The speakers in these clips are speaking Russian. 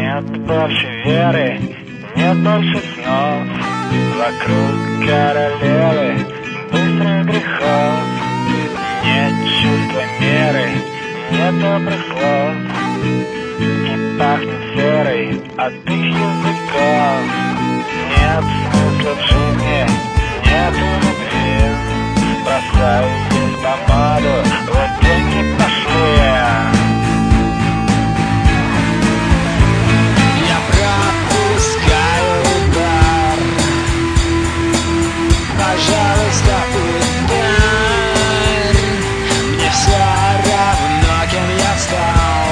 Нет больше веры, нет больше снов, вокруг королевы быстрых грехов. Нет чувства меры, нет добрых слов, и пахнет серой от их языков. Нет смысла в жизни, нет любви, бросай здесь помаду, вот деньги пошли. Я пропускаю удар, пожалуйста, ударь. Мне все равно, кем я стал.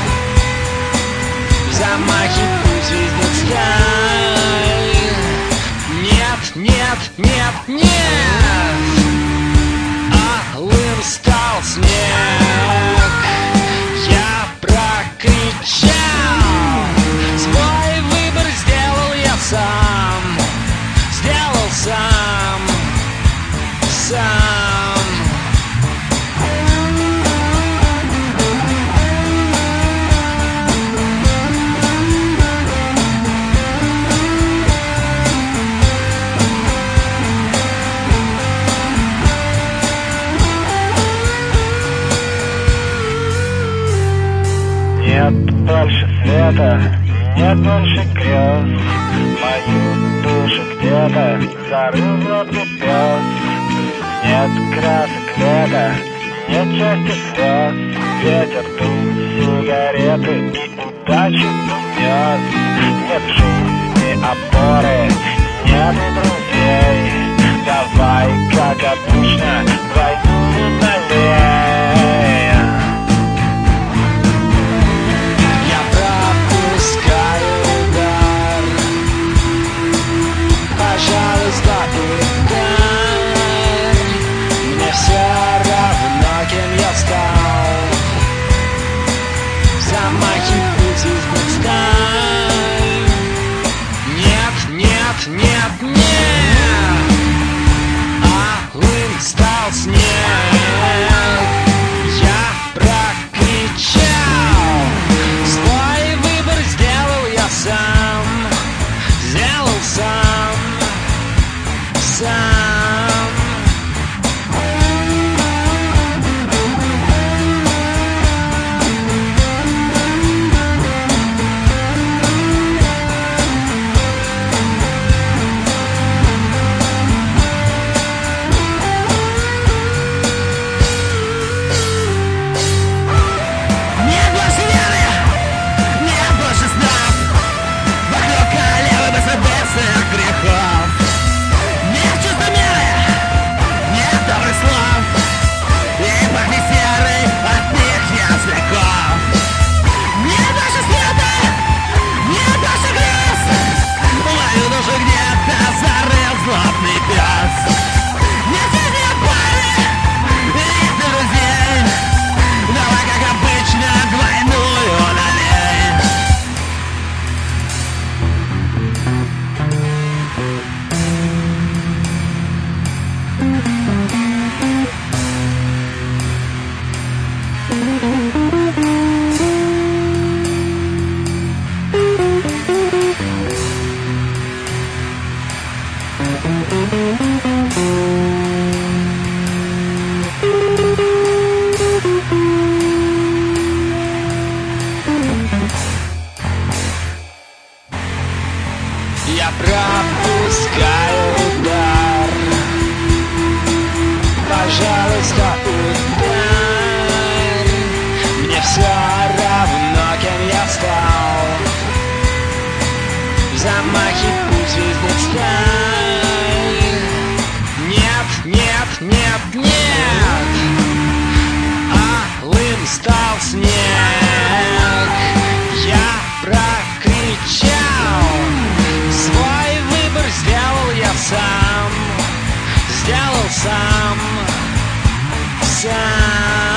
Замахи пусть вездет скай. Нет, нет, нет, нет. Алым стал снег. Я прокричал. Свой выбор сделал я сам. Сделал сам. Сам. Нет больше света, нет больше грез. Мою душу где-то зарыл злобный пес. Нет красок лета, нет части слез. Ветер дул сигареты и удачи унес. Нет в жизни опоры, нет друзей. Давай, как обычно, войну налей. Пожалуйста, ударь. Мне все равно, кем я стал. Замахи путь из сталь. Нет, нет, нет, нет. Алым стал снег. Я прокричал. Свой выбор сделал я сам. Сделал сам. Сам. Нет больше веры, нет больше снов, вокруг королевы быстрых грехов. Нет чувства меры, нет добрых слов, и пахнет серой от них языков. Нет больше света, нет больше грез. Мою душу где-то зарыл злобный пес. Нет жизни опоры, нет друзей. Давай, как обычно, двойную налей. Я пропускаю удар. Пожалуйста, ударь. Мне все равно, кем я стал. Замахи путь вездет сталь. Нет, нет, нет, нет. Алым стал снег. Я прокричал. Свой выбор сделал я сам. Сделал сам. Сам.